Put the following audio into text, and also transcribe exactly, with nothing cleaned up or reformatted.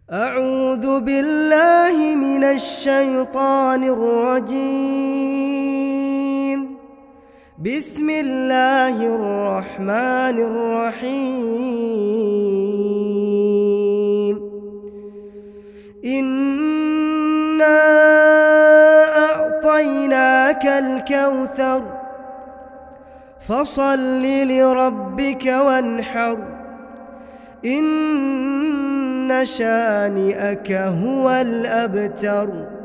أعوذ بالله من الشيطان الرجيم. بسم الله الرحمن الرحيم. إنا أعطيناك الكوثر فصل لربك وانحر إن شانئك هو الأبتر.